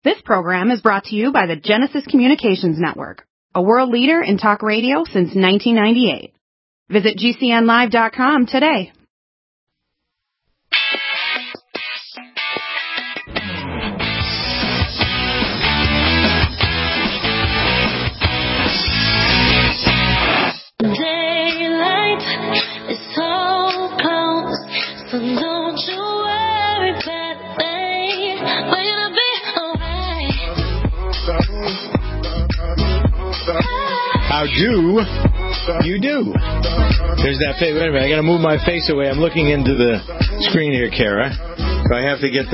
This program is brought to you by the Genesis Communications Network, a world leader in talk radio since 1998. Visit GCNlive.com today. Daylight is so close, so don't you worry about a thing. We're gonna be alright. How do you do? There's that face. Wait a minute, I gotta move my face away. I'm looking into the screen here, Kara. So I have to get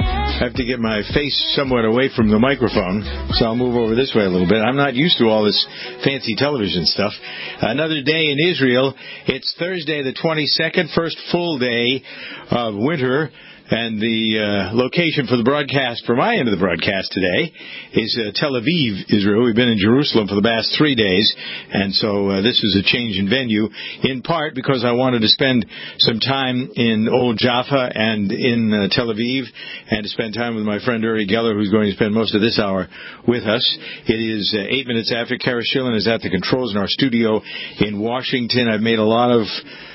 my face somewhat away from the microphone, so I'll move over this way a little bit. I'm not used to all this fancy television stuff. Another day in Israel. It's Thursday the 22nd, first full day of winter. And the location for the broadcast, for my end of the broadcast today, is Tel Aviv, Israel. We've been in Jerusalem for the past 3 days, and so this is a change in venue, in part because I wanted to spend some time in Old Jaffa and in Tel Aviv, and to spend time with my friend Uri Geller, who's going to spend most of this hour with us. It is 8 minutes after. Kara Schillen is at the controls in our studio in Washington. I've made a lot of...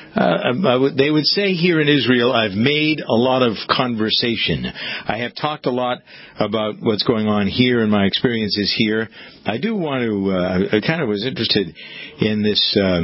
they would say here in Israel, I've made a lot of conversation. I have talked a lot about what's going on here and my experiences here. I do want to, I kind of was interested in this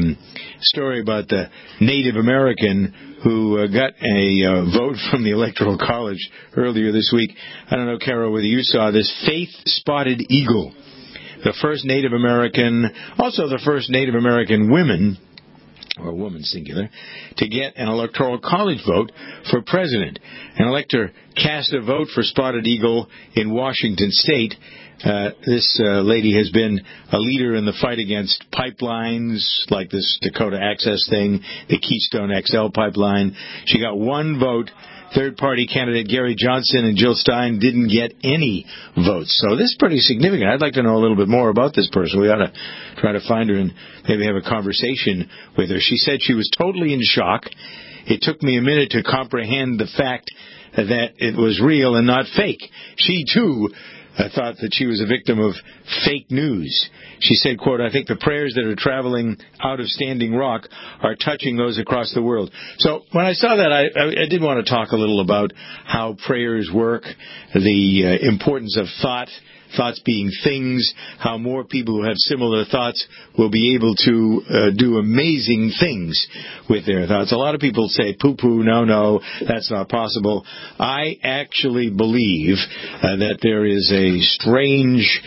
story about the Native American who got a vote from the Electoral College earlier this week. I don't know, Carol, whether you saw this faith-spotted eagle. The first Native American, also the first Native American women, or woman singular, to get an electoral college vote for president. An elector cast a vote for Spotted Eagle in Washington State. This lady has been a leader in the fight against pipelines, like this Dakota Access thing, the Keystone XL pipeline. She got one vote. Third-party candidate Gary Johnson and Jill Stein didn't get any votes. So this is pretty significant. I'd like to know a little bit more about this person. We ought to try to find her and maybe have a conversation with her. She said she was totally in shock. It took me a minute to comprehend the fact that it was real and not fake. She, too, thought that she was a victim of fake news. She said, quote, I think the prayers that are traveling out of Standing Rock are touching those across the world. So when I saw that, I did want to talk a little about how prayers work, the importance of thoughts being things, how more people who have similar thoughts will be able to do amazing things with their thoughts. A lot of people say, poo-poo, no, that's not possible. I actually believe that there is a strange,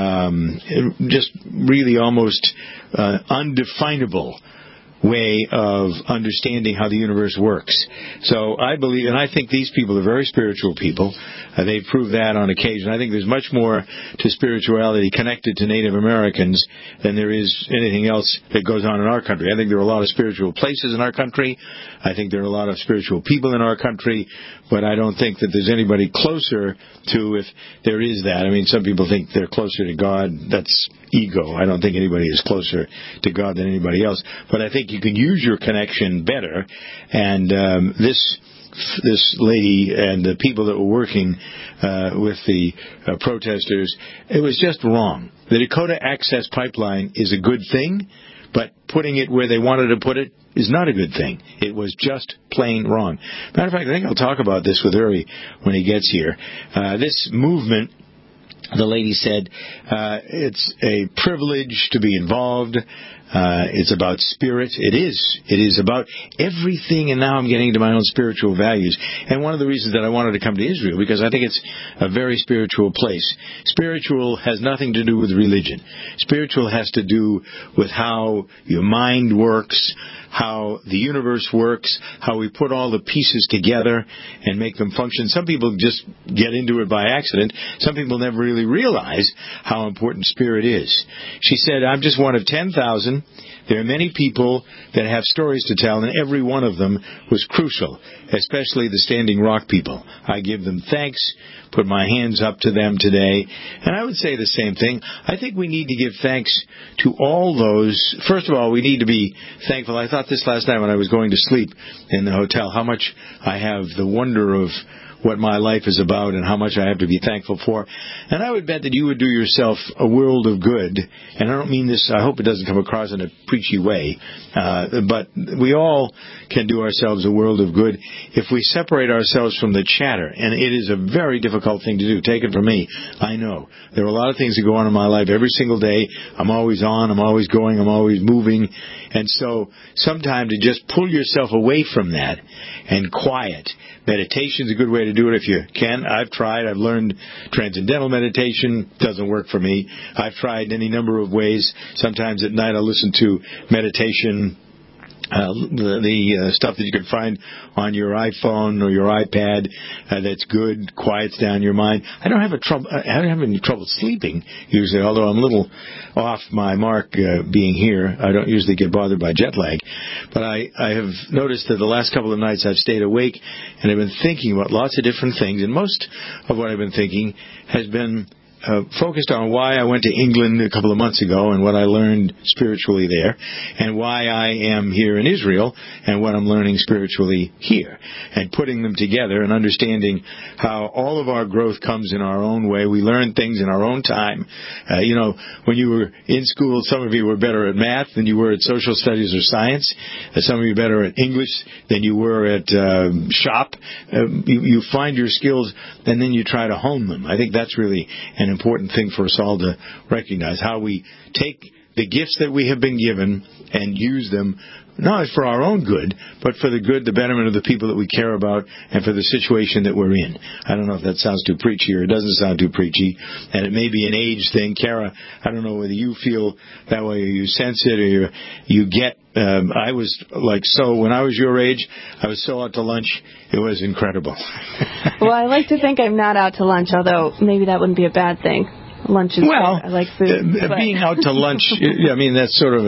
just really almost undefinable way of understanding how the universe works. So I believe, and I think these people are very spiritual people. They've proved that on occasion. I think there's much more to spirituality connected to Native Americans than there is anything else that goes on in our country. I think there are a lot of spiritual places in our country. I think there are a lot of spiritual people in our country, but I don't think that there's anybody closer to, if there is that. I mean, some people think they're closer to God. That's ego. I don't think anybody is closer to God than anybody else. But I think you can use your connection better. And this lady and the people that were working with the protesters, it was just wrong. The Dakota Access Pipeline is a good thing, but putting it where they wanted to put it is not a good thing. It was just plain wrong. Matter of fact, I think I'll talk about this with Uri when he gets here. This movement, the lady said, it's a privilege to be involved. It's about spirit. It is about everything, and now I'm getting into my own spiritual values. And one of the reasons that I wanted to come to Israel, because I think it's a very spiritual place. Spiritual has nothing to do with religion. Spiritual has to do with how your mind works, how the universe works, how we put all the pieces together and make them function. Some people just get into it by accident. Some people never really realize how important spirit is. She said, I'm just one of 10,000. There are many people that have stories to tell, and every one of them was crucial, especially the Standing Rock people. I give them thanks, put my hands up to them today, and I would say the same thing. I think we need to give thanks to all those. First of all, we need to be thankful. I thought this last night when I was going to sleep in the hotel, how much I have the wonder of what my life is about and how much I have to be thankful for. And I would bet that you would do yourself a world of good. And I don't mean this, I hope it doesn't come across in a preachy way, but we all can do ourselves a world of good if we separate ourselves from the chatter. And it is a very difficult thing to do. Take it from me. I know. There are a lot of things that go on in my life every single day. I'm always on, I'm always going, I'm always moving. And so sometimes to just pull yourself away from that and quiet. Meditation's a good way to do it if you can. I've tried. I've learned transcendental meditation. Doesn't work for me. I've tried any number of ways. Sometimes at night I'll listen to meditation, the stuff that you can find on your iPhone or your iPad that's good, quiets down your mind. I don't have any trouble sleeping usually, although I'm a little off my mark being here. I don't usually get bothered by jet lag. But I have noticed that the last couple of nights I've stayed awake and I've been thinking about lots of different things, and most of what I've been thinking has been focused on why I went to England a couple of months ago and what I learned spiritually there, and why I am here in Israel and what I'm learning spiritually here, and putting them together and understanding how all of our growth comes in our own way. We learn things in our own time. When you were in school, some of you were better at math than you were at social studies or science. Some of you better at English than you were at shop. You find your skills and then you try to hone them. I think that's really an important thing for us all to recognize, how we take the gifts that we have been given and use them not for our own good, but for the good, the betterment of the people that we care about and for the situation that we're in. I don't know if that sounds too preachy or it doesn't sound too preachy, and it may be an age thing. Kara, I don't know whether you feel that way or you sense it or you get. I was when I was your age, I was so out to lunch, it was incredible. Well, I like to think I'm not out to lunch, although maybe that wouldn't be a bad thing. Lunch is good. I like food. Being out to lunch, I mean, that's sort of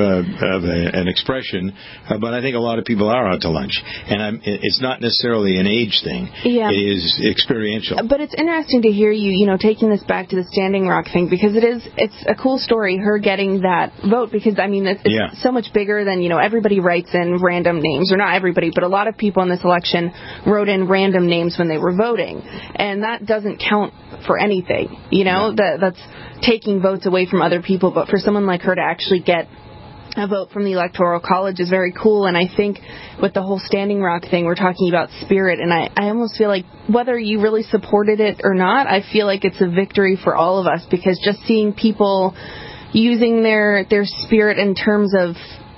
an expression, but I think a lot of people are out to lunch. And it's not necessarily an age thing. Yeah. It is experiential. But it's interesting to hear you, taking this back to the Standing Rock thing, because it's a cool story, her getting that vote, because, I mean, it's so much bigger than, everybody writes in random names, or not everybody, but a lot of people in this election wrote in random names when they were voting. And that doesn't count for anything, that's taking votes away from other people. But for someone like her to actually get a vote from the Electoral College is very cool. And I think with the whole Standing Rock thing, we're talking about spirit. And I almost feel like whether you really supported it or not, I feel like it's a victory for all of us, because just seeing people using their spirit in terms of,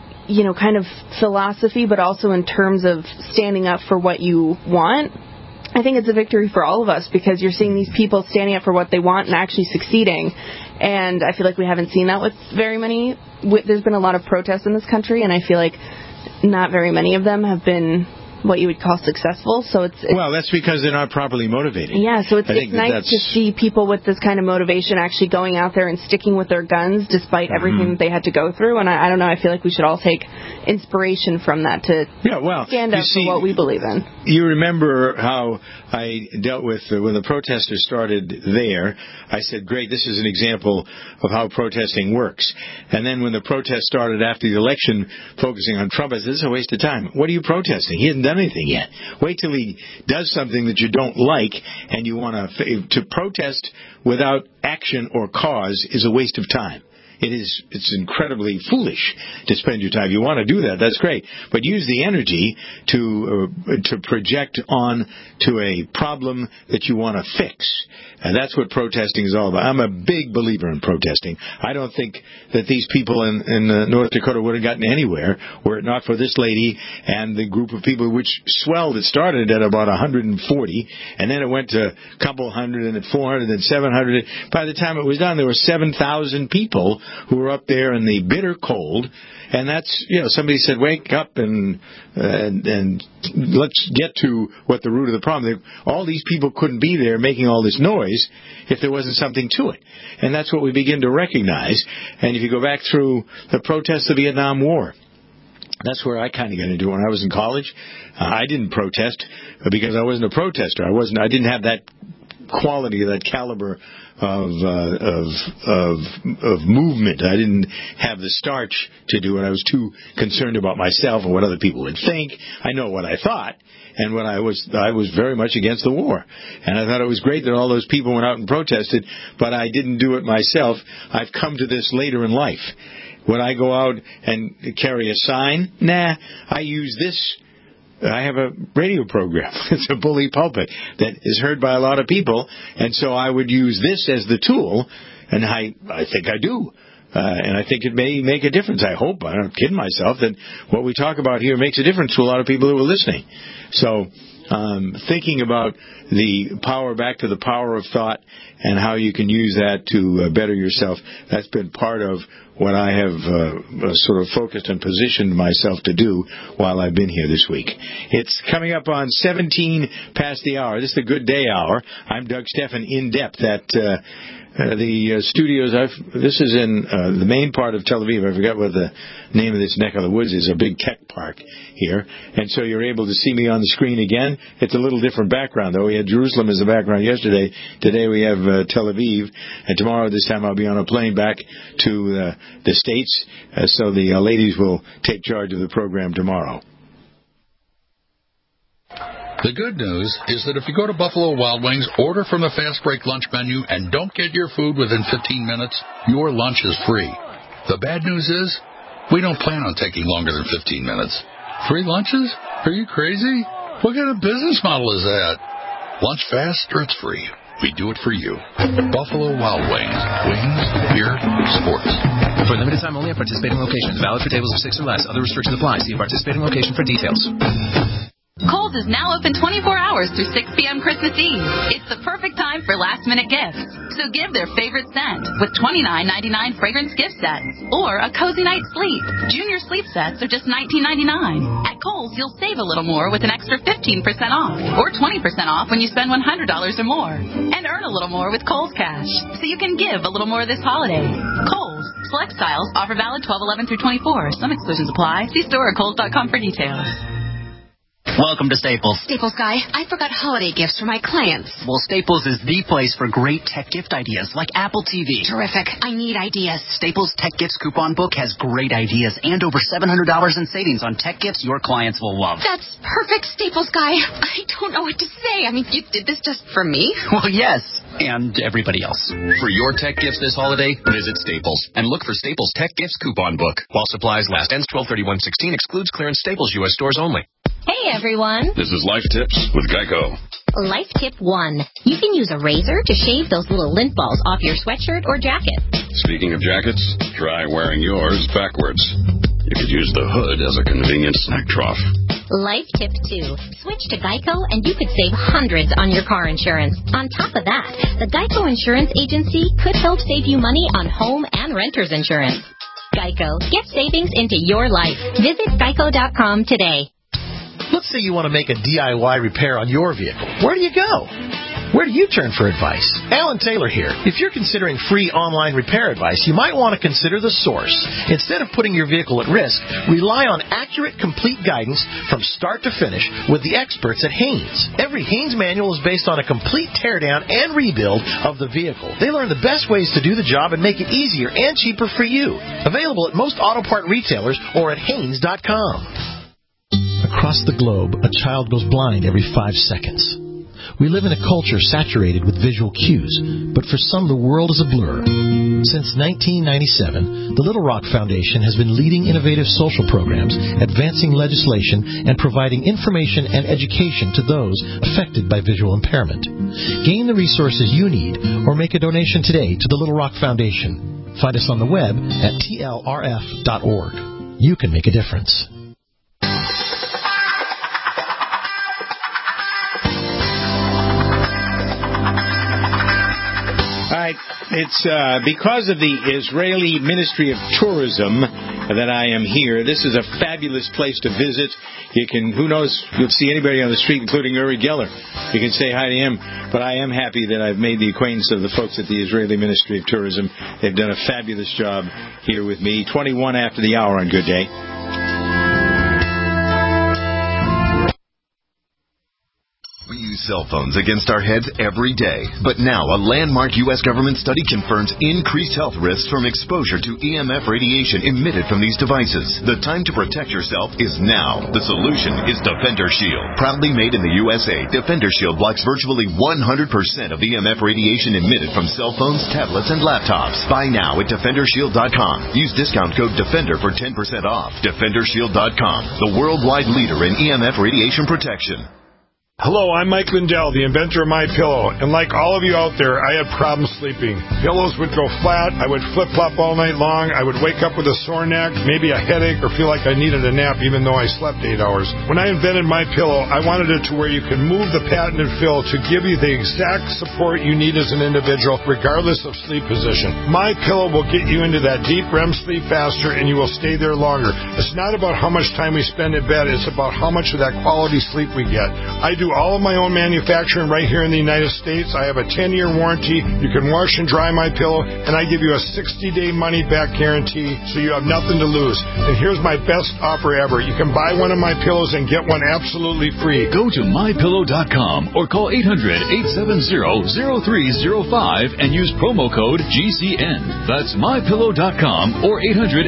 kind of philosophy, but also in terms of standing up for what you want, I think it's a victory for all of us, because you're seeing these people standing up for what they want and actually succeeding. And I feel like we haven't seen that with very many. There's been a lot of protests in this country, and I feel like not very many of them have been what you would call successful. So it's well, that's because they're not properly motivated. Yeah, so it's nice to see people with this kind of motivation actually going out there and sticking with their guns despite everything that they had to go through. And I don't know, I feel like we should all take inspiration from that to stand up for what we believe in. You remember how I dealt with when the protesters started there. I said, great, this is an example of how protesting works. And then when the protest started after the election, focusing on Trump, I said, this is a waste of time. What are you protesting? He hasn't done anything yet. Wait till he does something that you don't like, and you want to protest without action or cause is a waste of time. It's incredibly foolish to spend your time. You want to do that, that's great. But use the energy to project on to a problem that you want to fix. And that's what protesting is all about. I'm a big believer in protesting. I don't think that these people in North Dakota would have gotten anywhere were it not for this lady and the group of people which swelled. It started at about 140, and then it went to a couple hundred, and then 400, and then 700. By the time it was done, there were 7,000 people who were up there in the bitter cold. And that's, somebody said, wake up and let's get to what the root of the problem. All these people couldn't be there making all this noise if there wasn't something to it. And that's what we begin to recognize. And if you go back through the protests of the Vietnam War, that's where I kind of got into it. When I was in college, I didn't protest because I wasn't a protester. I didn't have that quality, that caliber of movement. I didn't have the starch to do it. I was too concerned about myself and what other people would think. I know what I thought, and what I was very much against the war. And I thought it was great that all those people went out and protested, but I didn't do it myself. I've come to this later in life. Would I go out and carry a sign? Nah, I use this. I have a radio program. It's a bully pulpit that is heard by a lot of people, and so I would use this as the tool, and I think I do. And I think it may make a difference. I hope. I'm not kidding myself that what we talk about here makes a difference to a lot of people who are listening. So thinking about the power, back to the power of thought and how you can use that to better yourself, that's been part of what I have sort of focused and positioned myself to do while I've been here this week. It's coming up on 17 past the hour. This is the Good Day Hour. I'm Doug Stephan, in depth at the studios. This is in the main part of Tel Aviv. I forgot what the name of this neck of the woods is. A big tech park here, and so you're able to see me on the screen again. It's a little different background, though. We had Jerusalem as the background yesterday. Today we have Tel Aviv, and tomorrow this time I'll be on a plane back to the States, so the ladies will take charge of the program tomorrow. The good news is that if you go to Buffalo Wild Wings, order from the Fast Break lunch menu, and don't get your food within 15 minutes, your lunch is free. The bad news is, we don't plan on taking longer than 15 minutes. Free lunches? Are you crazy? What kind of business model is that? Lunch fast or it's free. We do it for you. Buffalo Wild Wings. Wings, beer, sports. For limited time only at participating locations. Valid for tables of 6 or less. Other restrictions apply. See a participating location for details. Kohl's is now open 24 hours through 6 p.m. Christmas Eve. It's the perfect time for last-minute gifts. So give their favorite scent with $29.99 fragrance gift sets or a cozy night's sleep. Junior sleep sets are just $19.99. At Kohl's, you'll save a little more with an extra 15% off or 20% off when you spend $100 or more. And earn a little more with Kohl's Cash so you can give a little more this holiday. Kohl's. Select styles. Offer valid 12/11 through 24. Some exclusions apply. See store or Kohl's.com for details. Welcome to Staples. Staples guy, I forgot holiday gifts for my clients. Well, Staples is the place for great tech gift ideas like Apple TV. Terrific. I need ideas. Staples Tech Gifts Coupon Book has great ideas and over $700 in savings on tech gifts your clients will love. That's perfect, Staples guy. I don't know what to say. I mean, you did this just for me? Well, yes, and everybody else. For your tech gifts this holiday, visit Staples and look for Staples Tech Gifts Coupon Book. While supplies last, ends 12/31/16, excludes clearance. Staples U.S. stores only. Hey, everyone. This is Life Tips with Geico. Life Tip 1. You can use a razor to shave those little lint balls off your sweatshirt or jacket. Speaking of jackets, try wearing yours backwards. You could use the hood as a convenient snack trough. Life Tip 2. Switch to Geico and you could save hundreds on your car insurance. On top of that, the Geico Insurance Agency could help save you money on home and renter's insurance. Geico. Get savings into your life. Visit geico.com today. Let's say you want to make a DIY repair on your vehicle. Where do you go? Where do you turn for advice? Alan Taylor here. If you're considering free online repair advice, you might want to consider the source. Instead of putting your vehicle at risk, rely on accurate, complete guidance from start to finish with the experts at Haynes. Every Haynes manual is based on a complete teardown and rebuild of the vehicle. They learn the best ways to do the job and make it easier and cheaper for you. Available at most auto part retailers or at Haynes.com. Across the globe, a child goes blind every 5 seconds. We live in a culture saturated with visual cues, but for some the world is a blur. Since 1997, the Little Rock Foundation has been leading innovative social programs, advancing legislation, and providing information and education to those affected by visual impairment. Gain the resources you need or make a donation today to the Little Rock Foundation. Find us on the web at tlrf.org. You can make a difference. It's because of the Israeli Ministry of Tourism that I am here. This is a fabulous place to visit. You can, who knows, you'll see anybody on the street, including Uri Geller. You can say hi to him. But I am happy that I've made the acquaintance of the folks at the Israeli Ministry of Tourism. They've done a fabulous job here with me. 21 after the hour on Good Day. cell phones against our heads every day. But now a landmark U.S. government study confirms increased health risks from exposure to EMF radiation emitted from these devices. The time to protect yourself is now. The solution is Defender Shield. Proudly made in the USA, Defender Shield blocks virtually 100% of EMF radiation emitted from cell phones, tablets, and laptops. Buy now at DefenderShield.com. Use discount code DEFENDER for 10% off. DefenderShield.com, the worldwide leader in EMF radiation protection. Hello, I'm Mike Lindell, the inventor of MyPillow, and like all of you out there, I had problems sleeping. Pillows would go flat, I would flip-flop all night long, I would wake up with a sore neck, maybe a headache, or feel like I needed a nap even though I slept 8 hours. When I invented MyPillow, I wanted it to where you can move the patented fill to give you the exact support you need as an individual, regardless of sleep position. MyPillow will get you into that deep REM sleep faster, and you will stay there longer. It's not about how much time we spend in bed, it's about how much of that quality sleep we get. I do all of my own manufacturing right here in the United States. I have a 10-year warranty. You can wash and dry MyPillow, and I give you a 60-day money-back guarantee, so you have nothing to lose. And here's my best offer ever. You can buy one of my pillows and get one absolutely free. Go to MyPillow.com or call 800-870-0305 and use promo code GCN. That's MyPillow.com or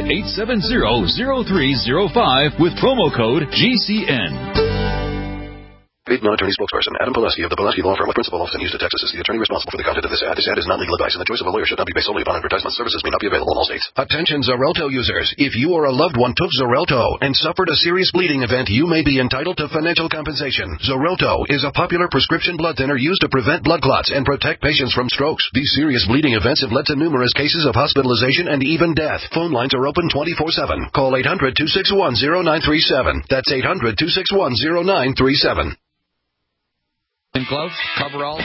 800-870-0305 with promo code GCN. Paid non-attorney spokesperson Adam Pileski of the Pileski Law Firm with principal office in Houston, Texas, is the attorney responsible for the content of this ad. This ad is not legal advice, and the choice of a lawyer should not be based solely upon advertisement. Services may not be available in all states. Attention Xarelto users. If you or a loved one took Xarelto and suffered a serious bleeding event, you may be entitled to financial compensation. Xarelto is a popular prescription blood thinner used to prevent blood clots and protect patients from strokes. These serious bleeding events have led to numerous cases of hospitalization and even death. Phone lines are open 24/7. Call 800-261-0937. That's 800-261-0937. In gloves, coveralls.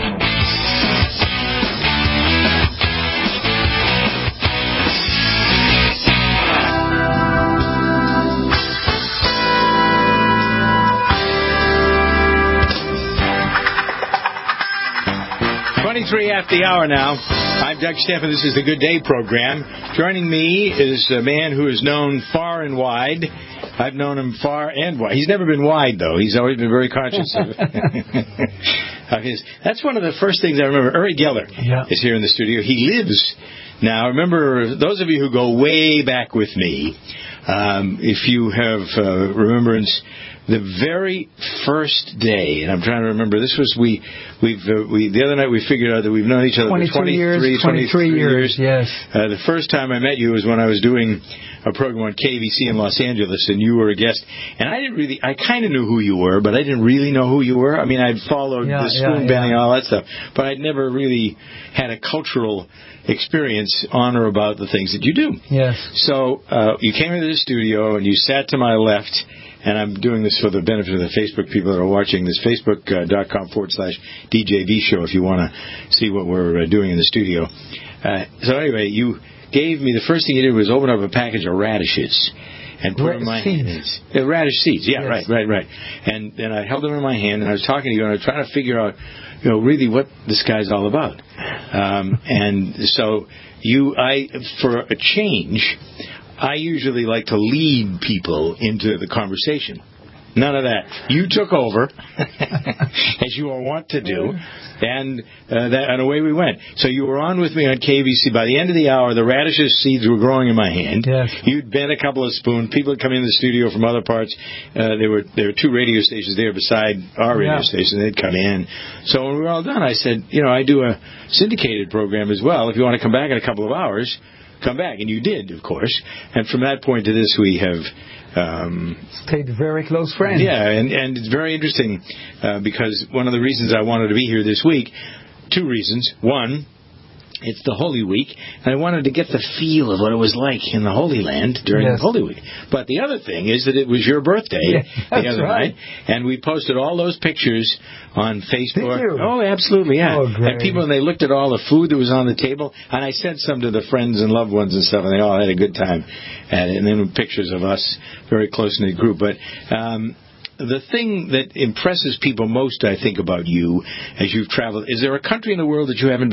Three after the hour now. I'm Doug Stamp, and this is the Good Day program. Joining me is a man who is known far and wide. I've known him far and wide. He's never been wide, though. He's always been very conscious of his. That's one of the first things I remember. Uri Geller is here in the studio. He lives now. Remember, those of you who go way back with me, if you have remembrance, the very first day, and I'm trying to remember, this was the other night we figured out that we've known each other for 23 years. Yes. The first time I met you was when I was doing a program on KVC in Los Angeles, and you were a guest. And I kind of knew who you were, but I didn't really know who you were. I mean, I'd followed the spoon bending and all that stuff, but I'd never really had a cultural experience on or about the things that you do. Yes. So you came into the studio, and you sat to my left. And I'm doing this for the benefit of the Facebook people that are watching this, Facebook.com/DJV show, if you want to see what we're doing in the studio. So anyway, you gave me, the first thing you did was open up a package of radishes and put them in my hands. Radish seeds, yes. Right. And then I held them in my hand, and I was talking to you, and I was trying to figure out, really what this guy's all about. And so for a change, I usually like to lead people into the conversation. None of that. You took over, as you are wont to do, and away we went. So you were on with me on KVC. By the end of the hour, the radishes seeds were growing in my hand. Yes. You'd bent a couple of spoons. People had come in the studio from other parts. There were 2 radio stations there beside our radio station. They'd come in. So when we were all done, I said, I do a syndicated program as well. If you want to come back in a couple of hours, come back. And you did, of course. And from that point to this, we have stayed very close friends. Yeah, and it's very interesting because one of the reasons I wanted to be here this week, 2 reasons. One, it's the Holy Week, and I wanted to get the feel of what it was like in the Holy Land during the Holy Week. But the other thing is that it was your birthday the other night, and we posted all those pictures on Facebook. Did you? Oh, absolutely, yeah. Oh, great. And people, and they looked at all the food that was on the table, and I sent some to the friends and loved ones and stuff, and they all had a good time. And then pictures of us, very close-knit group. But the thing that impresses people most, I think, about you as you've traveled, is there a country in the world that you haven't been to?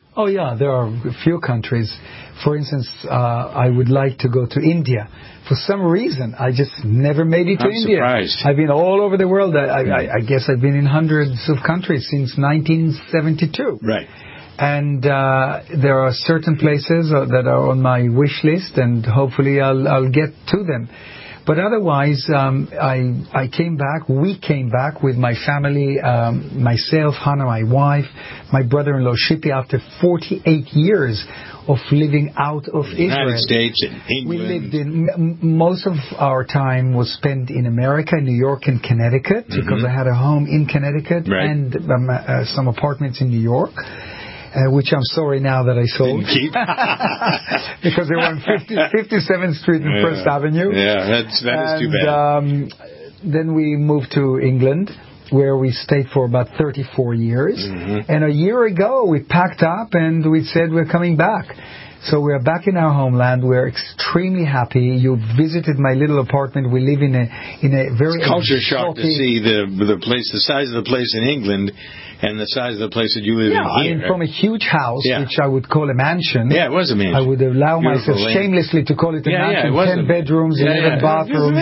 Oh, yeah, there are a few countries. For instance, I would like to go to India. For some reason, I just never made it to India. Surprised. I've been all over the world. I guess I've been in hundreds of countries since 1972. Right. And there are certain places that are on my wish list, and hopefully I'll get to them. But otherwise, I came back. We came back with my family, myself, Hannah, my wife, my brother-in-law Shippy, after 48 years of living out of Israel. United States and England. We lived in most of our time was spent in America, New York, and Connecticut, because I had a home in Connecticut and some apartments in New York. Which I'm sorry now that I sold. Because they were on 57th Street and First Avenue. Yeah, that is too bad. Then we moved to England, where we stayed for about 34 years. And a year ago, we packed up and we said we're coming back. So we're back in our homeland. We're extremely happy. You visited my little apartment. We live in a very culture shock to see the place, the size of the place in England, and the size of the place that you live in here. I mean, from a huge house, which I would call a mansion. Yeah, it was a mansion. I would allow myself shamelessly to call it a mansion. 10 bedrooms, 11 bathrooms.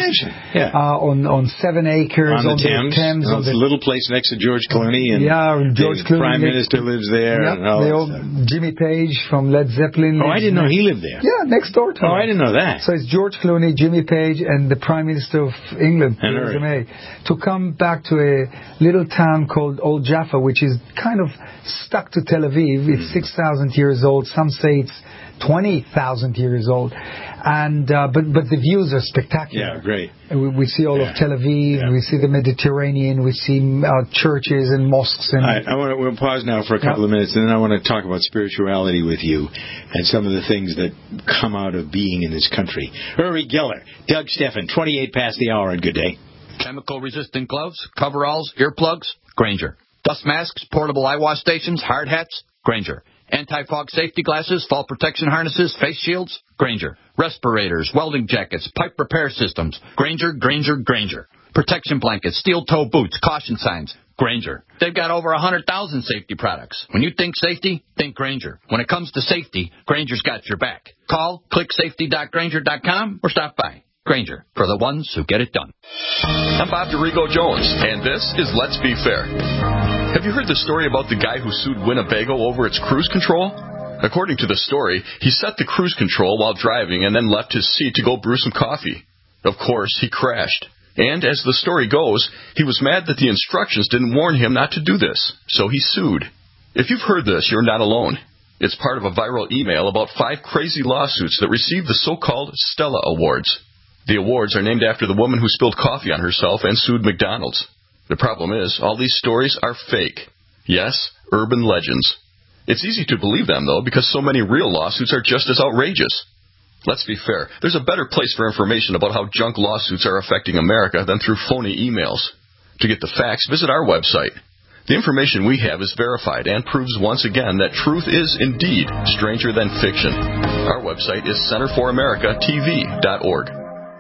On 7 acres on the Thames. On the little place next to George Clooney. And George Clooney. Prime Minister lives there. And all Jimmy Page from Led Zeppelin. Oh, I didn't know he lived there. Yeah, next door to him. Oh, I didn't know that. So it's George Clooney, Jimmy Page, and the Prime Minister of England, Theresa May, to come back to a little town called Old Jaffa, which is kind of stuck to Tel Aviv. It's 6,000 years old. Some say it's 20,000 years old. And but the views are spectacular. Yeah, great. We see all of Tel Aviv. We see the Mediterranean. We see churches and mosques. And we'll pause now for a couple of minutes, and then I want to talk about spirituality with you and some of the things that come out of being in this country. Uri Geller, Doug Steffen, 28 past the hour, and good day. Chemical-resistant gloves, coveralls, earplugs, Grainger. Dust masks, portable eye wash stations, hard hats, Grainger. Anti-fog safety glasses, fall protection harnesses, face shields, Grainger. Respirators, welding jackets, pipe repair systems, Grainger, Grainger, Grainger. Protection blankets, steel-toe boots, caution signs, Grainger. They've got over 100,000 safety products. When you think safety, think Grainger. When it comes to safety, Grainger's got your back. Call, click safety.grainger.com, or stop by. Grainger, for the ones who get it done. I'm Bob DeRigo Jones, and this is Let's Be Fair. Have you heard the story about the guy who sued Winnebago over its cruise control? According to the story, he set the cruise control while driving and then left his seat to go brew some coffee. Of course, he crashed. And as the story goes, he was mad that the instructions didn't warn him not to do this, so he sued. If you've heard this, you're not alone. It's part of a viral email about 5 crazy lawsuits that received the so-called Stella Awards. The awards are named after the woman who spilled coffee on herself and sued McDonald's. The problem is, all these stories are fake. Yes, urban legends. It's easy to believe them, though, because so many real lawsuits are just as outrageous. Let's be fair. There's a better place for information about how junk lawsuits are affecting America than through phony emails. To get the facts, visit our website. The information we have is verified and proves once again that truth is indeed stranger than fiction. Our website is centerforamericatv.org.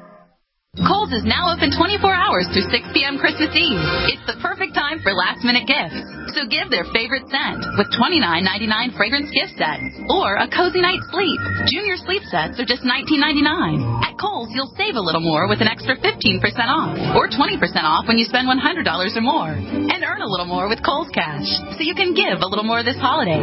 Kohl's is now open 24 hours through 6 p.m. Christmas Eve. It's the perfect time for last-minute gifts. So give their favorite scent with $29.99 fragrance gift sets or a cozy night's sleep. Junior sleep sets are just $19.99. At Kohl's, you'll save a little more with an extra 15% off or 20% off when you spend $100 or more. And earn a little more with Kohl's Cash so you can give a little more this holiday.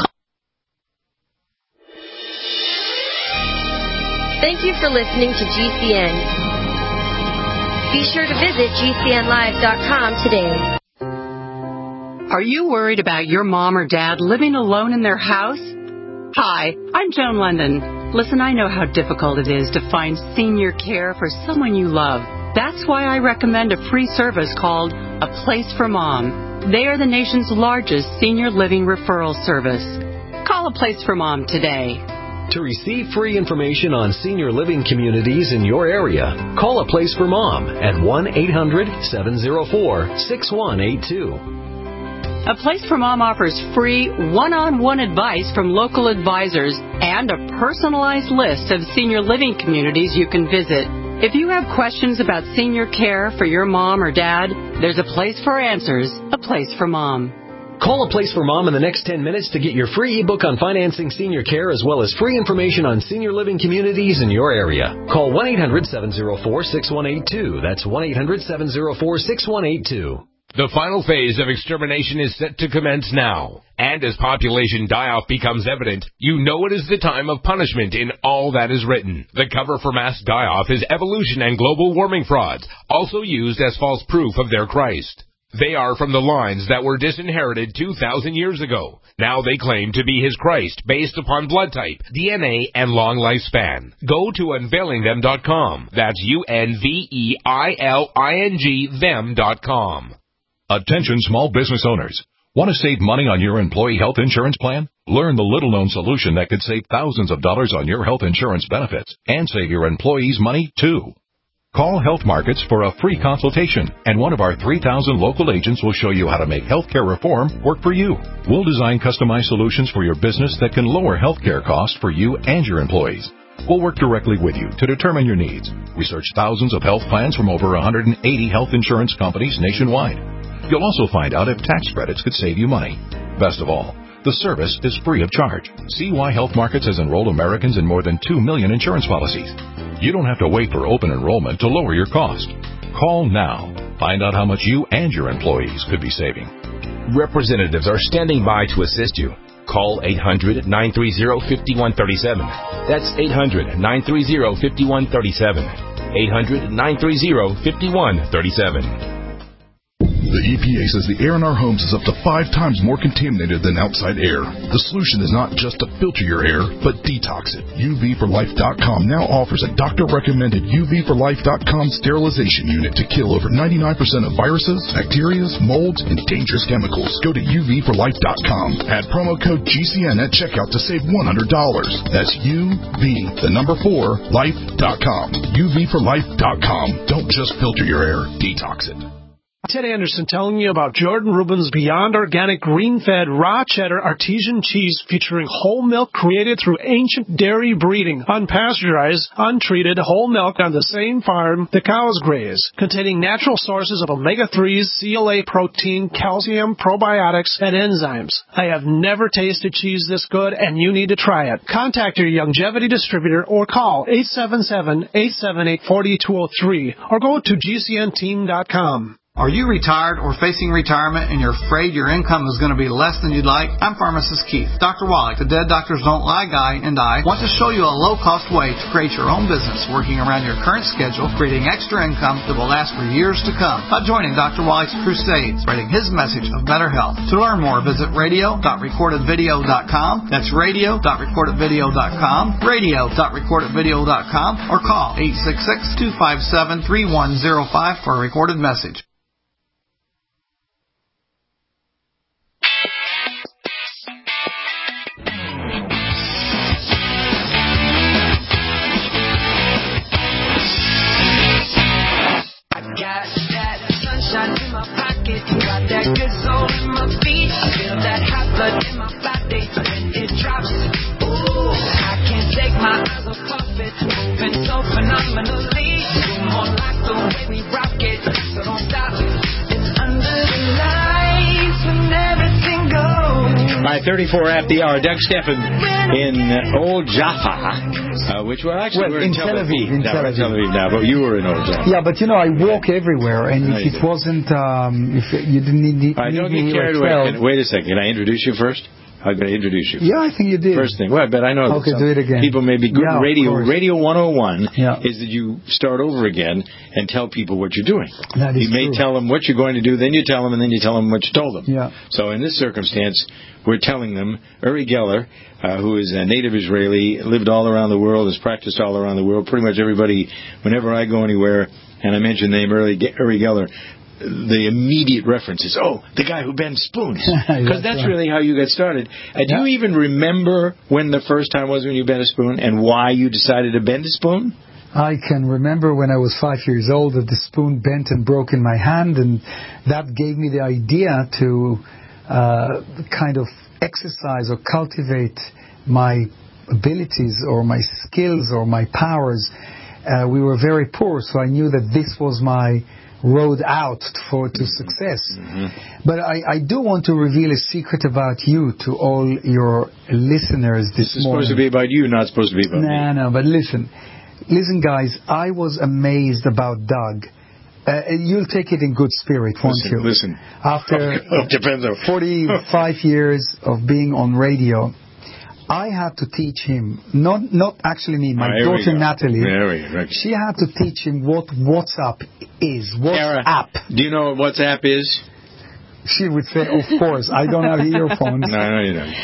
Thank you for listening to GCN. Be sure to visit GCNlive.com today. Are you worried about your mom or dad living alone in their house? Hi, I'm Joan London. Listen, I know how difficult it is to find senior care for someone you love. That's why I recommend a free service called A Place for Mom. They are the nation's largest senior living referral service. Call A Place for Mom today. To receive free information on senior living communities in your area, call A Place for Mom at 1-800-704-6182. A Place for Mom offers free one-on-one advice from local advisors and a personalized list of senior living communities you can visit. If you have questions about senior care for your mom or dad, there's a place for answers, A Place for Mom. Call A Place for Mom in the next 10 minutes to get your free ebook on financing senior care as well as free information on senior living communities in your area. Call 1-800-704-6182. That's 1-800-704-6182. The final phase of extermination is set to commence now. And as population die-off becomes evident, you know it is the time of punishment in all that is written. The cover for mass die-off is evolution and global warming frauds, also used as false proof of their Christ. They are from the lines that were disinherited 2,000 years ago. Now they claim to be his Christ based upon blood type, DNA, and long lifespan. Go to unveilingthem.com. That's UNVEILING them.com. Attention small business owners. Want to save money on your employee health insurance plan? Learn the little-known solution that could save thousands of dollars on your health insurance benefits and save your employees money, too. Call Health Markets for a free consultation, and one of our 3,000 local agents will show you how to make healthcare reform work for you. We'll design customized solutions for your business that can lower healthcare costs for you and your employees. We'll work directly with you to determine your needs. Research thousands of health plans from over 180 health insurance companies nationwide. You'll also find out if tax credits could save you money. Best of all, the service is free of charge. See why Health Markets has enrolled Americans in more than 2 million insurance policies. You don't have to wait for open enrollment to lower your cost. Call now. Find out how much you and your employees could be saving. Representatives are standing by to assist you. Call 800-930-5137. That's 800-930-5137. 800-930-5137. The EPA says the air in our homes is up to 5 times more contaminated than outside air. The solution is not just to filter your air, but detox it. UVforlife.com now offers a doctor-recommended UVforlife.com sterilization unit to kill over 99% of viruses, bacteria, molds, and dangerous chemicals. Go to UVforlife.com. Add promo code GCN at checkout to save $100. That's UV4life.com. UVforlife.com. Don't just filter your air, detox it. Ted Anderson telling you about Jordan Rubin's Beyond Organic Green-Fed Raw Cheddar Artesian Cheese featuring whole milk created through ancient dairy breeding, unpasteurized, untreated whole milk on the same farm the cows graze, containing natural sources of omega-3s, CLA protein, calcium, probiotics, and enzymes. I have never tasted cheese this good, and you need to try it. Contact your Longevity distributor or call 877-878-4203 or go to GCNteam.com. Are you retired or facing retirement and you're afraid your income is going to be less than you'd like? I'm Pharmacist Keith. Dr. Wallach, the Dead Doctors Don't Lie guy, and I want to show you a low-cost way to create your own business working around your current schedule, creating extra income that will last for years to come by joining Dr. Wallach's crusades, spreading his message of better health. To learn more, visit radio.recordedvideo.com. That's radio.recordedvideo.com, radio.recordedvideo.com, or call 866-257-3105 for a recorded message. That good soul in my feet, feel that hot blood in my body when it drops. Ooh, I can't take my eyes off of it, moving so phenomenally. You're more like the way we rock it, so don't stop. It's under the lights when everything goes. All right, 34 after the hour. Doug Steffen in Old Jaffa, which were actually we're in Tel Aviv. In Tel Aviv now, but you were in Old Jaffa. Yeah, but I walk everywhere, and if it wasn't, if you didn't need I don't get carried away. Wait a second. Can I introduce you first? I'm going to introduce you. Yeah, I think you did. First thing. Well, I bet I know. Okay, do it again. People may be good. Yeah, Radio 101 is that you start over again and tell people what you're doing. That is you may true. tell them what you're going to do, then you tell them, and then you tell them what you told them. Yeah. So in this circumstance, we're telling them, Uri Geller, who is a native Israeli, lived all around the world, has practiced all around the world. Pretty much everybody, whenever I go anywhere, and I mention the name Uri Geller, the immediate reference is, the guy who bends spoons. Because that's really how you got started. Do you even remember when the first time was when you bent a spoon and why you decided to bend a spoon? I can remember when I was 5 years old that the spoon bent and broke in my hand, and that gave me the idea to kind of exercise or cultivate my abilities or my skills or my powers. We were very poor, so I knew that this was my road out to success. But I do want to reveal a secret about you to all your listeners this morning. This is supposed to be about you, not supposed to be about me. No, but listen, guys, I was amazed about Doug. You'll take it in good spirit, won't you? Listen. After 45 years of being on radio, I had to teach him, not actually me, my daughter Natalie. She had to teach him what WhatsApp is. WhatsApp. Do you know what WhatsApp is? She would say, of course. I don't have earphones. No, you don't.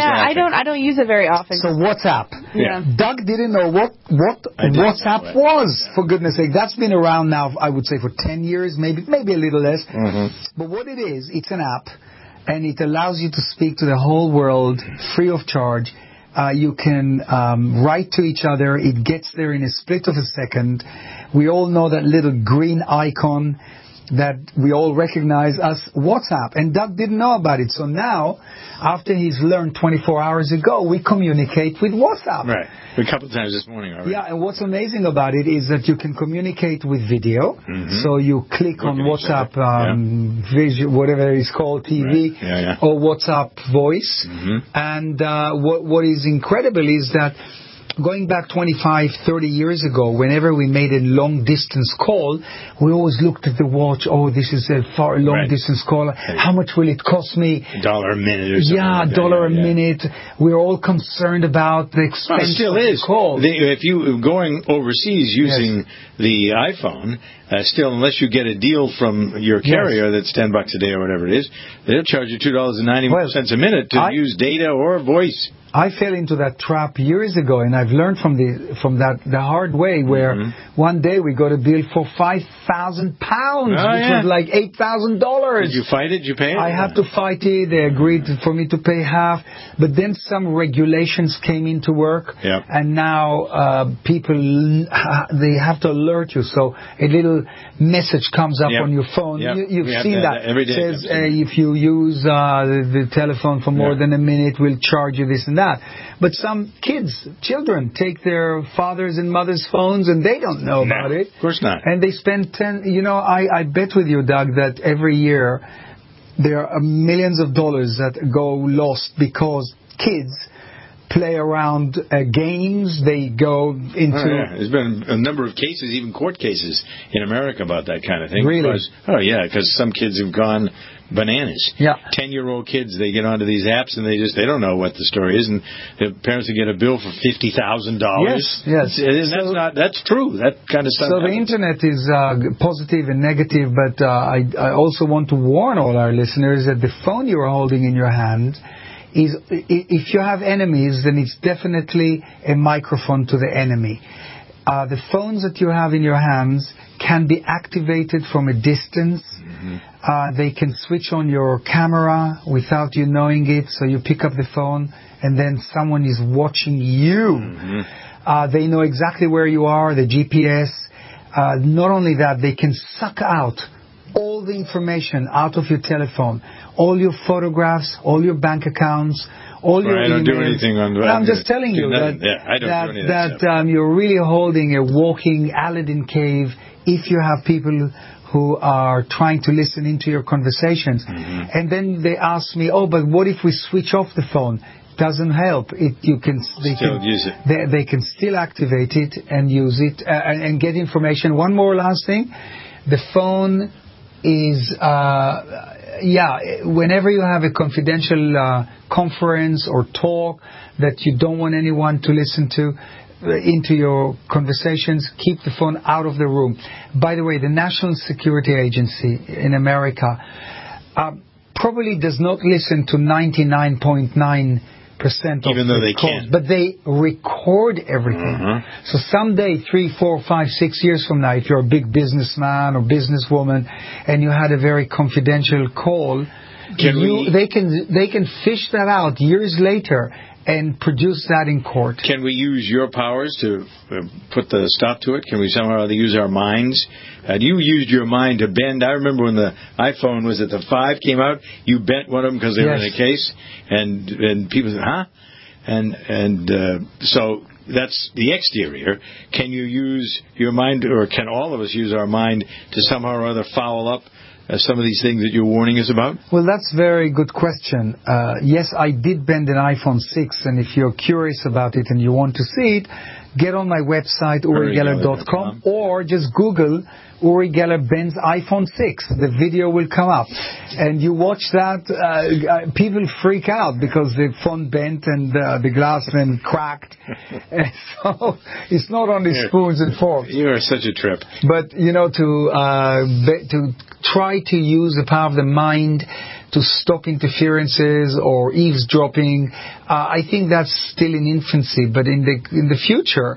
I don't use it very often. So WhatsApp. Yeah. Doug didn't know what WhatsApp was, for goodness sake. That's been around now, I would say, for 10 years, maybe a little less. But what it is, it's an app, and it allows you to speak to the whole world free of charge. You can write to each other. It gets there in a split of a second. We all know that little green icon that we all recognize as WhatsApp. And Doug didn't know about it. So now, after he's learned 24 hours ago, we communicate with WhatsApp. Right. A couple of times this morning already. Yeah, and what's amazing about it is that you can communicate with video. So you click on WhatsApp, whatever it's called, TV, or WhatsApp voice. And what is incredible is that going back 25, 30 years ago, whenever we made a long-distance call, we always looked at the watch. Oh, this is a long-distance call. How much will it cost me? $1 a minute or something. Yeah, $1 a minute. We're all concerned about the expense of the call. If you going overseas using the iPhone, still, unless you get a deal from your carrier that's $10 a day or whatever it is, they'll charge you $2.91 a minute to use data or voice. I fell into that trap years ago, and I've learned from that the hard way. Where one day we got a bill for £5,000, which was like $8,000. Did you fight it? Did you pay it? I had to fight it. They agreed for me to pay half, but then some regulations came into work, and now people they have to alert you. So a little message comes up on your phone. You've seen that. Every day it says if you use the telephone for more than a minute, we'll charge you this and that. But some children take their fathers and mothers' phones and they don't know about it. Of course not. And they spend I bet with you, Doug, that every year there are millions of dollars that go lost because kids play around games. They go into... There's been a number of cases, even court cases in America about that kind of thing. Really? Because some kids have gone bananas. 10-year-old kids, they get onto these apps and they don't know what the story is, and the parents will get a bill for $50,000. Yes. That's true. That kind of stuff. So the internet is positive and negative, but I also want to warn all our listeners that the phone you're holding in your hand is, if you have enemies, then it's definitely a microphone to the enemy. The phones that you have in your hands can be activated from a distance. They can switch on your camera without you knowing it, so you pick up the phone and then someone is watching you. They know exactly where you are, the GPS. Not only that, they can suck out all the information out of your telephone, all your photographs, all your bank accounts, all your emails. I don't do anything on that. I'm just telling you that you're really holding a walking Aladdin cave if you have people who are trying to listen into your conversations. And then they ask me, but what if we switch off the phone? Doesn't help. They can use it. They can still activate it and use it and get information. One more last thing. The phone is, whenever you have a confidential conference or talk that you don't want anyone to listen to, into your conversations, keep the phone out of the room. By the way, the National Security Agency in America probably does not listen to 99.9% even though they can, but they record everything. So someday, 3, 4, 5, 6 years from now, if you're a big businessman or businesswoman and you had a very confidential call, they can fish that out years later and produce that in court. Can we use your powers to put the stop to it? Can we somehow use our minds? You used your mind to bend. I remember when the iPhone was at the 5 came out, you bent one of them because they were in a case, and people said, huh? So that's the exterior. Can you use your mind, or can all of us use our mind to somehow or other foul up some of these things that you're warning us about? Well, that's a very good question. Yes, I did bend an iPhone 6, and if you're curious about it and you want to see it, get on my website, urigeller.com, or just Google Uri Geller bends iPhone 6. The video will come up. And you watch that, people freak out because the phone bent and the glass then cracked. And so it's not only spoons and forks. You are such a trip. But, to try to use the power of the mind to stop interferences or eavesdropping, I think that's still in infancy. But in the future,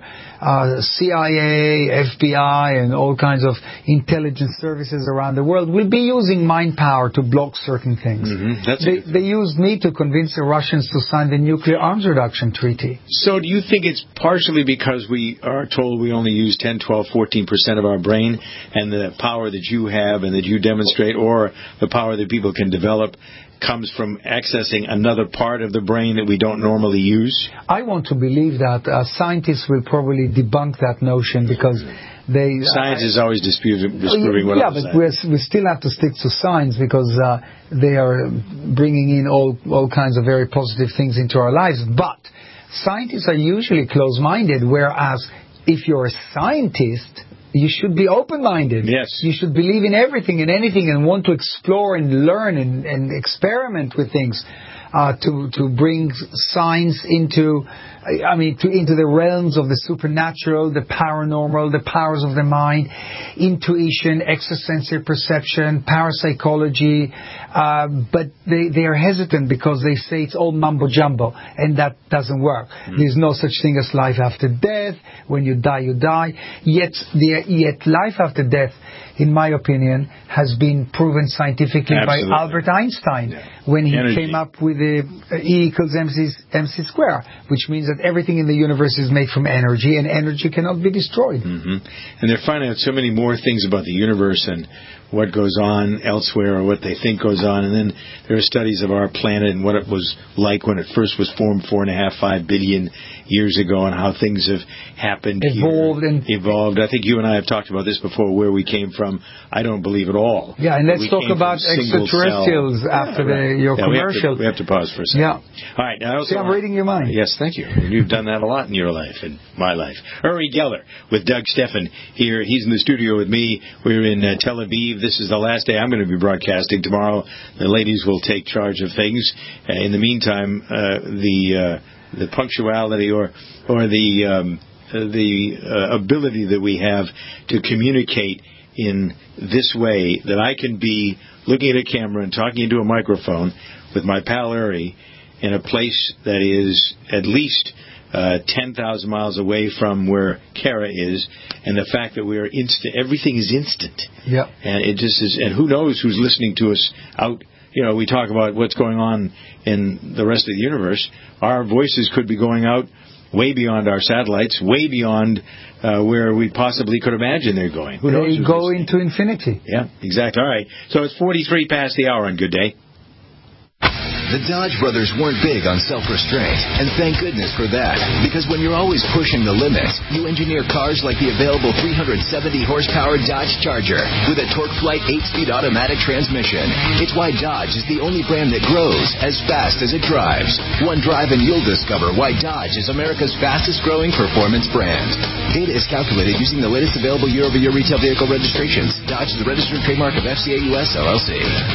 CIA, FBI, and all kinds of intelligence services around the world will be using mind power to block certain things. Mm-hmm. They used me to convince the Russians to sign the nuclear arms reduction treaty. So do you think it's partially because we are told we only use 10, 12, 14% of our brain, and the power that you have and that you demonstrate, or the power that people can develop, comes from accessing another part of the brain that we don't normally use? I want to believe that. Scientists will probably debunk that notion because science is always disproving what but we still have to stick to science because they are bringing in all kinds of very positive things into our lives. But scientists are usually close-minded, whereas if you're a scientist, you should be open-minded. Yes. You should believe in everything and anything and want to explore and learn and experiment with things to bring science into the realms of the supernatural, the paranormal, the powers of the mind, intuition, extrasensory perception, parapsychology. But they are hesitant because they say it's all mumbo-jumbo, and that doesn't work. There's no such thing as life after death. When you die, you die. Yet life after death, in my opinion, has been proven scientifically by Albert Einstein when he came up with the E equals MC square, which means that everything in the universe is made from energy, and energy cannot be destroyed. Mm-hmm. And they're finding out so many more things about the universe and what goes on elsewhere, or what they think goes on. And then there are studies of our planet and what it was like when it first was formed 4.5-5 billion years ago, and how things have happened, evolved. I think you and I have talked about this before, where we came from. I don't believe at all. Yeah, and let's talk about extraterrestrials after your commercial. We have to pause for a second. Yeah. All right. Now, I'm reading your mind. Yes, thank you. You've done that a lot in your life and my life. Uri Geller with Doug Steffen here. He's in the studio with me. We're in Tel Aviv. This is the last day I'm going to be broadcasting. Tomorrow, the ladies will take charge of things. In the meantime, the punctuality or the ability that we have to communicate in this way, that I can be looking at a camera and talking into a microphone with my pal Uri in a place that is at least 10,000 miles away from where Kara is, and the fact that we are everything is instant. Yeah. And it just is, and who knows who's listening to us out. We talk about what's going on in the rest of the universe. Our voices could be going out way beyond our satellites, way beyond where we possibly could imagine they're going. Who knows? They go into infinity. Yeah, exactly. All right. So it's 43 past the hour on Good Day. The Dodge brothers weren't big on self-restraint, and thank goodness for that, because when you're always pushing the limits, you engineer cars like the available 370-horsepower Dodge Charger with a TorqueFlite 8-speed automatic transmission. It's why Dodge is the only brand that grows as fast as it drives. One drive and you'll discover why Dodge is America's fastest-growing performance brand. Data is calculated using the latest available year-over-year retail vehicle registrations. Dodge is the registered trademark of FCA US LLC.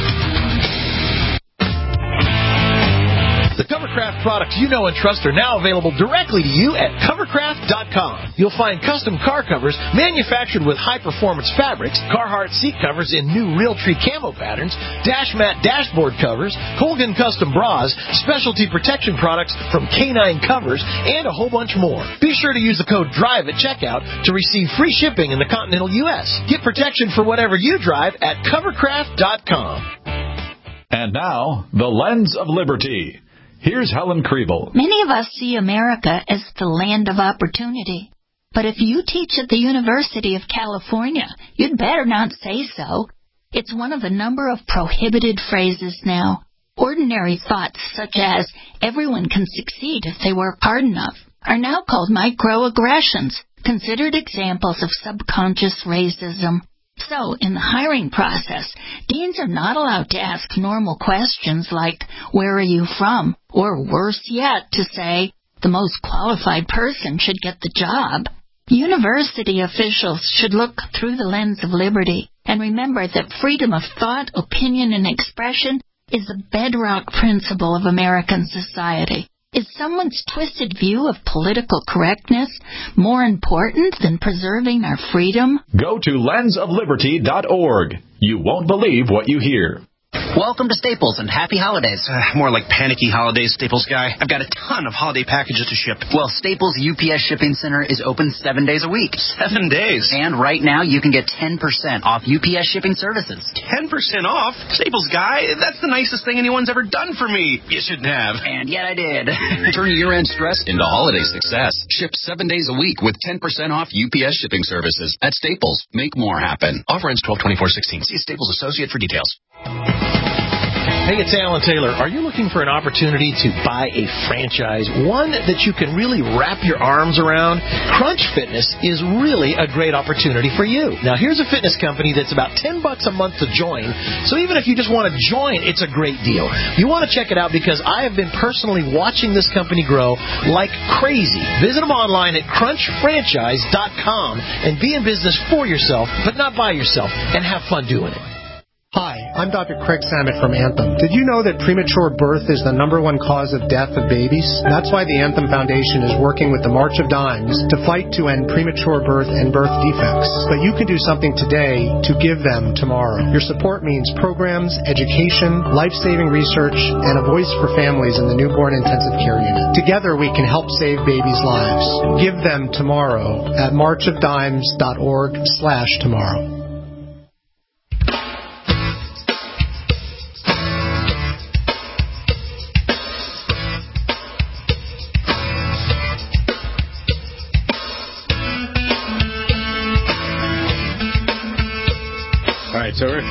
The Covercraft products you know and trust are now available directly to you at Covercraft.com. You'll find custom car covers manufactured with high-performance fabrics, Carhartt seat covers in new Realtree camo patterns, Dash Mat dashboard covers, Colgan custom bras, specialty protection products from K9 Covers, and a whole bunch more. Be sure to use the code DRIVE at checkout to receive free shipping in the continental U.S. Get protection for whatever you drive at Covercraft.com. And now, the Lens of Liberty. Here's Helen Kriebel. Many of us see America as the land of opportunity. But if you teach at the University of California, you'd better not say so. It's one of a number of prohibited phrases now. Ordinary thoughts such as, everyone can succeed if they work hard enough, are now called microaggressions, considered examples of subconscious racism. So, in the hiring process, deans are not allowed to ask normal questions like, where are you from? Or worse yet, to say, the most qualified person should get the job. University officials should look through the lens of liberty and remember that freedom of thought, opinion, and expression is the bedrock principle of American society. Is someone's twisted view of political correctness more important than preserving our freedom? Go to lensofliberty.org. You won't believe what you hear. Welcome to Staples and happy holidays. More like panicky holidays, Staples guy. I've got a ton of holiday packages to ship. Well, Staples UPS Shipping Center is open 7 days a week. 7 days? And right now you can get 10% off UPS shipping services. 10% off? Staples guy, that's the nicest thing anyone's ever done for me. You shouldn't have. And yet I did. Turn year-end stress into holiday success. Ship 7 days a week with 10% off UPS shipping services. At Staples, make more happen. Offer ends 12/24/16. See a Staples associate for details. Hey, it's Alan Taylor. Are you looking for an opportunity to buy a franchise, one that you can really wrap your arms around? Crunch Fitness is really a great opportunity for you. Now, here's a fitness company that's about $10 a month to join, so even if you just want to join, it's a great deal. You want to check it out because I have been personally watching this company grow like crazy. Visit them online at crunchfranchise.com and be in business for yourself, but not by yourself, and have fun doing it. Hi, I'm Dr. Craig Samet from Anthem. Did you know that premature birth is the #1 cause of death of babies? That's why the Anthem Foundation is working with the March of Dimes to fight to end premature birth and birth defects. But you can do something today to give them tomorrow. Your support means programs, education, life-saving research, and a voice for families in the newborn intensive care unit. Together we can help save babies' lives. Give them tomorrow at marchofdimes.org/tomorrow. So was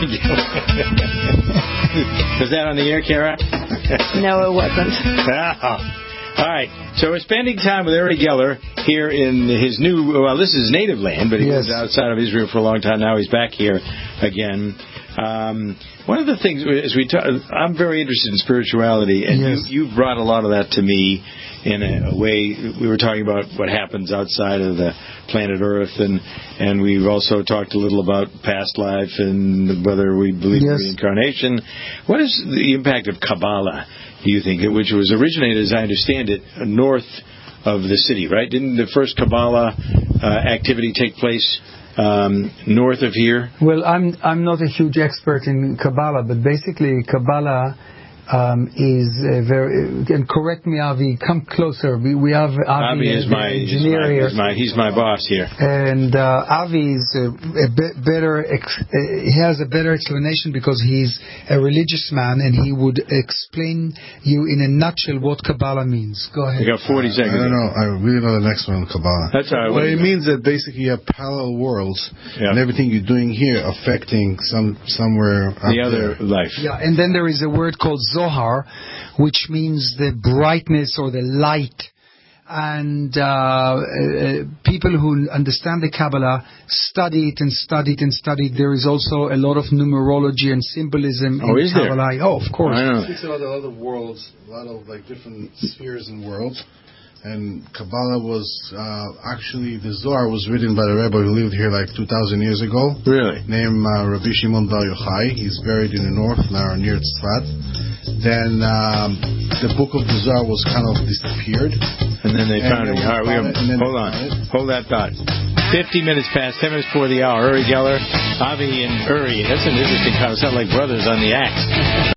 that on the air, Kara? No, it wasn't. All right. So we're spending time with Uri Geller here in his new, well, this is his native land, but he was outside of Israel for a long time. Now he's back here again. One of the things, as we talk, I'm very interested in spirituality, and you brought a lot of that to me in a way. We were talking about what happens outside of the planet Earth, and we've also talked a little about past life and whether we believe in reincarnation. What is the impact of Kabbalah, do you think, which was originated, as I understand it, north of the city, right? Didn't the first Kabbalah activity take place north of here? Well, I'm not a huge expert in Kabbalah, but basically Kabbalah is very, and correct me, Avi, come closer. We have Avi is my engineer here. He's my boss here. And Avi is a bit better. He has a better explanation because he's a religious man, and he would explain you in a nutshell what Kabbalah means. Go ahead. You got 40 seconds. I don't know. I really know the next one, Kabbalah. That's all right. Well, it means that basically you have parallel worlds, and everything you're doing here affecting somewhere the other life. Yeah, and then there is a word called Zohar, which means the brightness or the light. And people who understand the Kabbalah study it and study it and study it. There is also a lot of numerology and symbolism in Kabbalah. Oh, of course. It speaks about a lot of worlds, a lot of like different spheres and worlds. And Kabbalah was actually, the Zohar was written by the Rebbe who lived here like 2,000 years ago. Really? Named Rabbi Shimon Bar Yochai. He's buried in the north, now near Tzfat. Then the book of the Zohar was kind of disappeared. And then they found it. All right, hold on. Hold that thought. 50 minutes past, 10 minutes before the hour. Uri Geller, Avi and Uri. That's an interesting concept. Sound like brothers on the axe.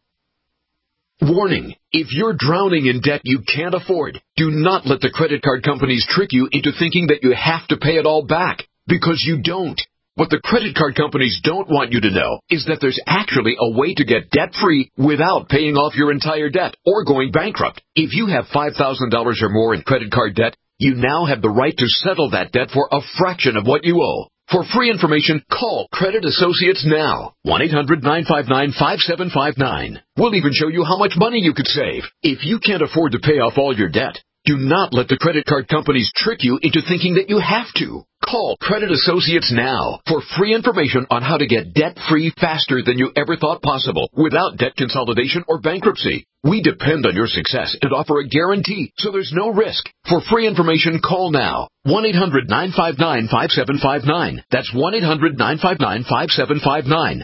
Warning. If you're drowning in debt you can't afford, do not let the credit card companies trick you into thinking that you have to pay it all back, because you don't. What the credit card companies don't want you to know is that there's actually a way to get debt-free without paying off your entire debt or going bankrupt. If you have $5,000 or more in credit card debt, you now have the right to settle that debt for a fraction of what you owe. For free information, call Credit Associates now. 1-800-959-5759. We'll even show you how much money you could save. If you can't afford to pay off all your debt, do not let the credit card companies trick you into thinking that you have to. Call Credit Associates now for free information on how to get debt-free faster than you ever thought possible without debt consolidation or bankruptcy. We depend on your success and offer a guarantee, so there's no risk. For free information, call now. 1-800-959-5759. That's 1-800-959-5759.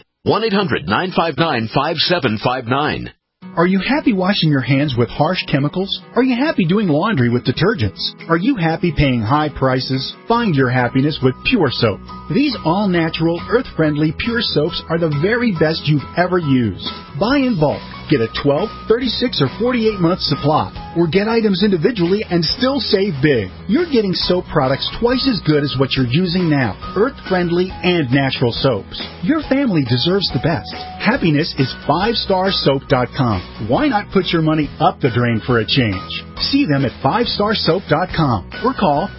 1-800-959-5759. Are you happy washing your hands with harsh chemicals? Are you happy doing laundry with detergents? Are you happy paying high prices? Find your happiness with Pure Soap. These all-natural, earth-friendly Pure Soaps are the very best you've ever used. Buy in bulk. Get a 12, 36, or 48-month supply. Or get items individually and still save big. You're getting soap products twice as good as what you're using now. Earth-friendly and natural soaps. Your family deserves the best. Happiness is 5starsoap.com. Why not put your money up the drain for a change? See them at 5starsoap.com or call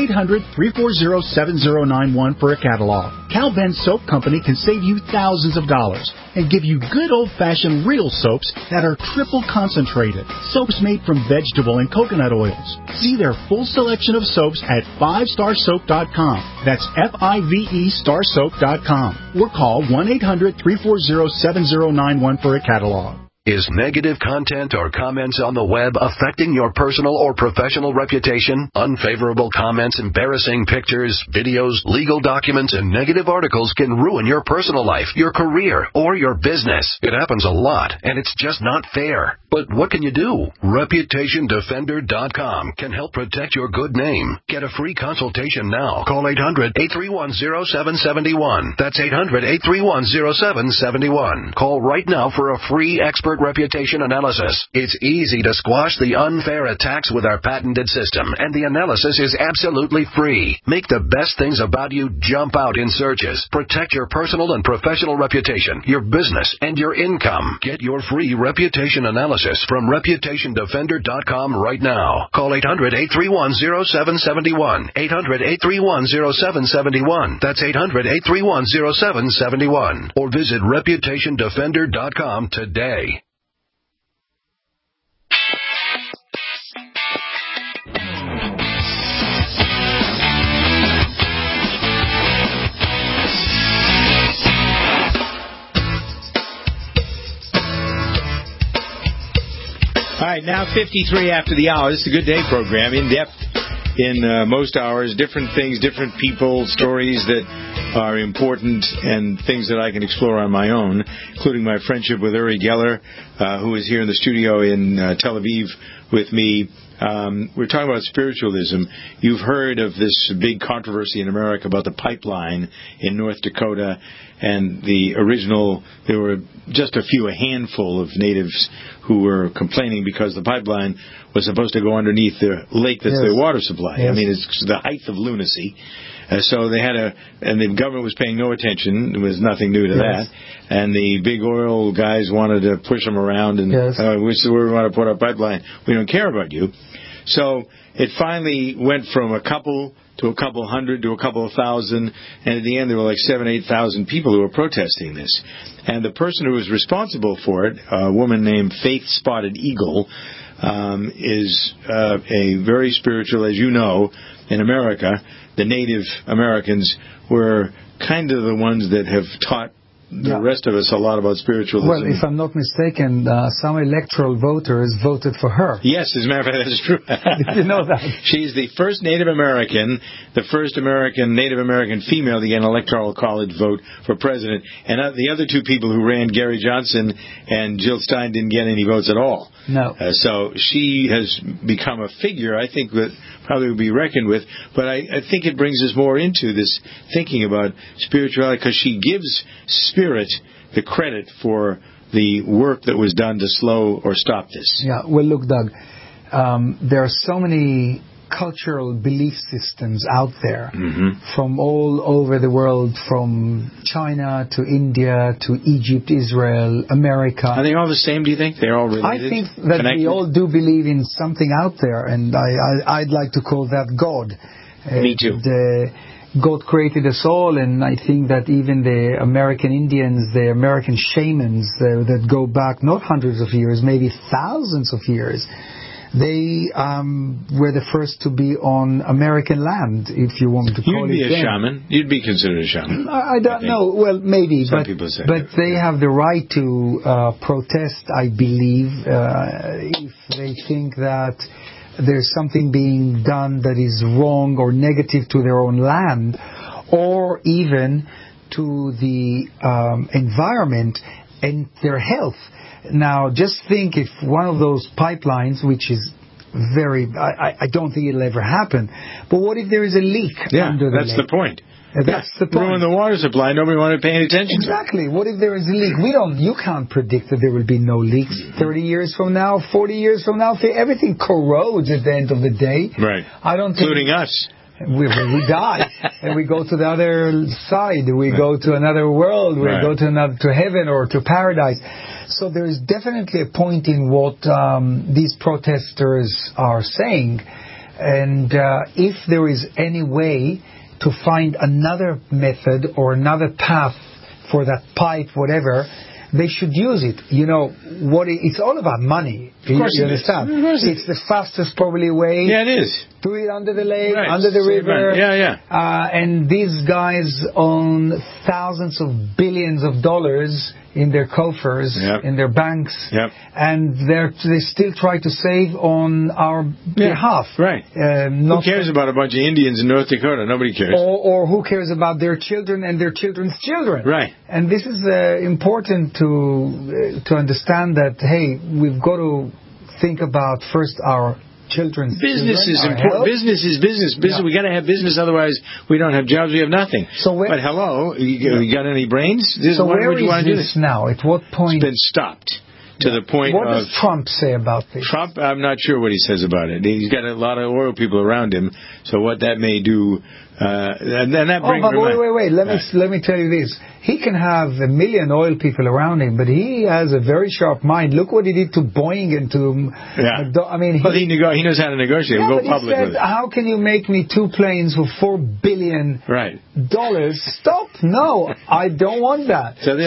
1-800-340-7091 for a catalog. Cal Ben Soap Company can save you thousands of dollars and give you good old-fashioned real soaps that are triple concentrated. Soaps made from vegetable and coconut oils. See their full selection of soaps at 5starsoap.com. That's F-I-V-E starsoap.com. Or call 1-800-340-7091 for a catalog. Is negative content or comments on the web affecting your personal or professional reputation? Unfavorable comments, embarrassing pictures, videos, legal documents, and negative articles can ruin your personal life, your career, or your business. It happens a lot, and it's just not fair. But what can you do? ReputationDefender.com can help protect your good name. Get a free consultation now. Call 800-831-0771. That's 800-831-0771. Call right now for a free expert reputation analysis. It's easy to squash the unfair attacks with our patented system, and the analysis is absolutely free. Make the best things about you jump out in searches. Protect your personal and professional reputation, your business, and your income. Get your free reputation analysis from ReputationDefender.com right now. Call 800-831-0771. 800-831-0771. That's 800-831-0771. Or visit ReputationDefender.com today. All right, now 53 after the hour. This is a good day program, in depth in most hours, different things, different people, stories that are important, and things that I can explore on my own, including my friendship with Uri Geller, who is here in the studio in Tel Aviv with me. We're talking about spiritualism. You've heard of this big controversy in America about the pipeline in North Dakota, and there were just a handful of natives who were complaining because the pipeline was supposed to go underneath the lake that's their water supply. Yes. I mean, it's the height of lunacy. So they and the government was paying no attention. There was nothing new to that. And the big oil guys wanted to push them around, and we want to put our pipeline. We don't care about you. So it finally went from a couple to a couple hundred to a couple of thousand, and at the end there were like 7,000-8,000 people who were protesting this. And the person who was responsible for it, a woman named Faith Spotted Eagle, is a very spiritual, as you know, in America. The Native Americans were kind of the ones that have taught the rest of us a lot about spiritualism. Well, if I'm not mistaken, some electoral voters voted for her. Yes, as a matter of fact, that is true. Did you know that? She's the first Native American, Native American female to get an electoral college vote for president. And the other two people who ran, Gary Johnson and Jill Stein, didn't get any votes at all. No. So she has become a figure, I think, that probably would be reckoned with. But I think it brings us more into this thinking about spirituality, because she gives Spirit the credit for the work that was done to slow or stop this. Yeah, well, look, Doug, there are so many cultural belief systems out there from all over the world, from China to India to Egypt, Israel, America. Are they all the same, do you think? They're all related? I think that we all do believe in something out there, and I'd like to call that God. Me too. God created us all, and I think that even the American Indians, the American shamans that go back not hundreds of years, maybe thousands of years, they were the first to be on American land, if you want to call it. You'd be a shaman. You'd be considered a shaman. I don't know. Well, maybe. Some people say but they have the right to protest, I believe, if they think that there's something being done that is wrong or negative to their own land, or even to the environment and their health. Now, just think if one of those pipelines, which is I don't think it'll ever happen, but what if there is a leak under the lake? That's the point. That's the point. Ruin the water supply. Nobody wanted to pay any attention. Exactly. What if there is a leak? You can't predict that there will be no leaks 30 years from now, 40 years from now. Everything corrodes at the end of the day. Right. Including us. We die and we go to the other side. We go to another world. We go to heaven or to paradise. So there is definitely a point in what these protesters are saying, and if there is any way to find another method or another path for that pipe, whatever, they should use it. It's all about money. Of course you understand? It's the fastest probably way. Yeah, it is. Do it under the lake, under the river. And these guys own thousands of billions of dollars in their coffers, in their banks, and they still try to save on our behalf. Right. Who cares about a bunch of Indians in North Dakota? Nobody cares. Or who cares about their children and their children's children? Right. And this is important to understand that, hey, we've got to think about first our children's business children, is important. Health. Business is business. We got to have business, otherwise we don't have jobs. We have nothing. But hello, you got any brains? Where is this now? At what point? It's been stopped to the point. What does Trump say about this? Trump, I'm not sure what he says about it. He's got a lot of oil people around him, so what that may do. And that brings. Wait. Let me tell you this. He can have 1 million oil people around him, but he has a very sharp mind. Look what he did to Boeing and to. He knows how to negotiate. Yeah, Go but public he said, with it. how can you make me 2 planes for $4 billion? Right. Stop! No, I don't want that. So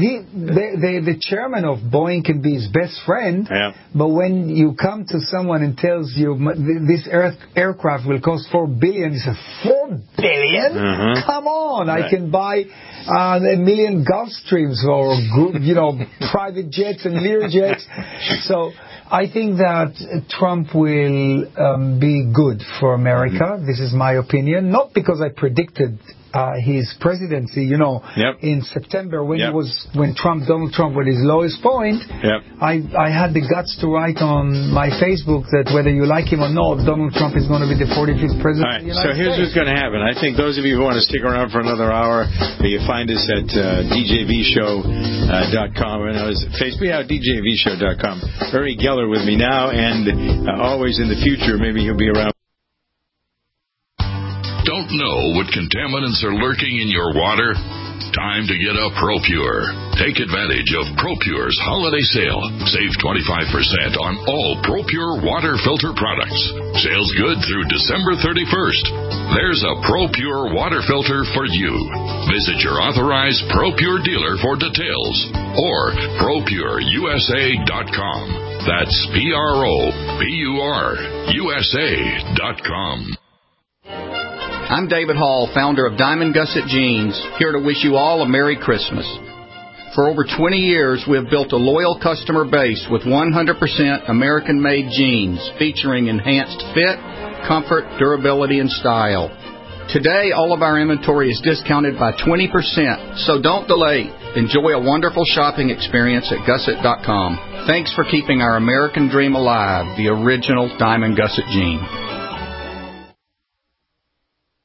the chairman of Boeing can be his best friend, but when you come to someone and tells you this aircraft will cost $4 billion, you say $4 billion? Come on! I can buy 1 million Gulfstreams or private jets and Learjets. So I think that Trump will be good for America. This is my opinion. Not because I predicted his presidency, in September when Donald Trump was his lowest point. I had the guts to write on my Facebook that whether you like him or not, Donald Trump is going to be the 45th president of the United States. So here's what's going to happen. I think those of you who want to stick around for another hour, you find us at djvshow.com and I was Facebook djvshow.com. Uri Geller with me now and always in the future. Maybe he'll be around. Don't know what contaminants are lurking in your water? Time to get a ProPure. Take advantage of ProPure's holiday sale. Save 25% on all ProPure water filter products. Sales good through December 31st. There's a ProPure water filter for you. Visit your authorized ProPure dealer for details or ProPureUSA.com. That's ProPureUSA.com. I'm David Hall, founder of Diamond Gusset Jeans, here to wish you all a Merry Christmas. For over 20 years, we have built a loyal customer base with 100% American-made jeans featuring enhanced fit, comfort, durability, and style. Today, all of our inventory is discounted by 20%, so don't delay. Enjoy a wonderful shopping experience at Gusset.com. Thanks for keeping our American dream alive, the original Diamond Gusset Jean.